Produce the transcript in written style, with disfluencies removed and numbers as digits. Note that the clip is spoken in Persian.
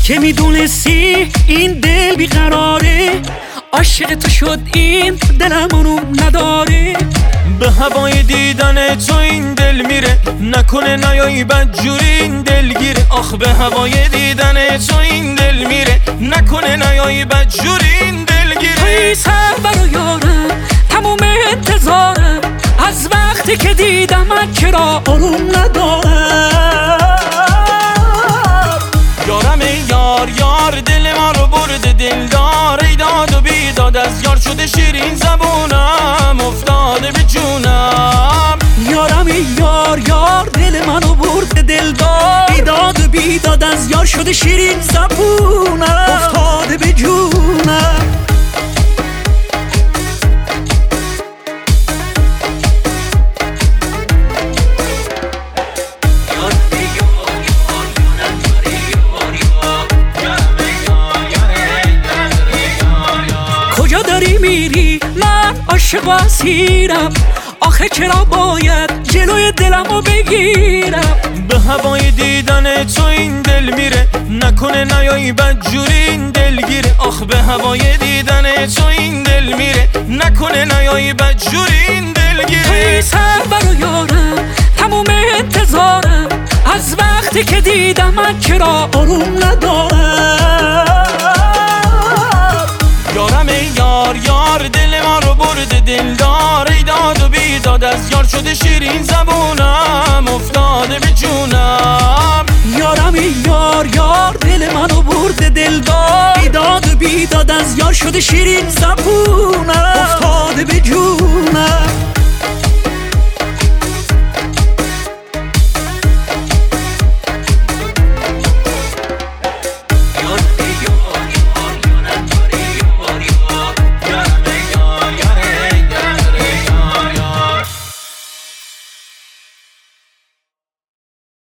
که میدونستی این دل بیقراره، عاشق تو شد این دلم اونو نداره. به هوای دیدن تو این دل میره، نکنه نیایی بدجوری این دل گیره. آخ به هوای دیدن تو این دل میره، نکنه نیایی بدجوری این دل گیره. توی سر برا یارم تموم انتظارم، از وقتی که دیدم من چرا آروم ندارم. یارم یار یار دل ما رو برده دلدار، ای داد و بیداد از یار شده شیرین زبونم افتاده به جونم. یارم یار یار دل منو برده دلدار، ای داد و بیداد از یار شده شیرین زبونم افتاده به جونم. کجا داری میری؟ من عاشق و اسیرم، آخه چرا باید جلوی دلمو بگیرم؟ به هوای دیدن تو این دل میره، نکنه نیایی بدجوری این دل گیره. آخ به هوای دیدن تو این دل میره، نکنه نیایی بدجوری این دل گیره. توی سر برا یارم تموم انتظارم، از وقتی که دیدم من چرا آروم ندارم. یارم یار یار دل ما رو برده دلدار، ای داد و بیداد از یار شده شیرین زبونم افتاده به جونم. یارم یار یار دل منو برده دلدار، ای داد و بیداد از یار شده شیرین زبونم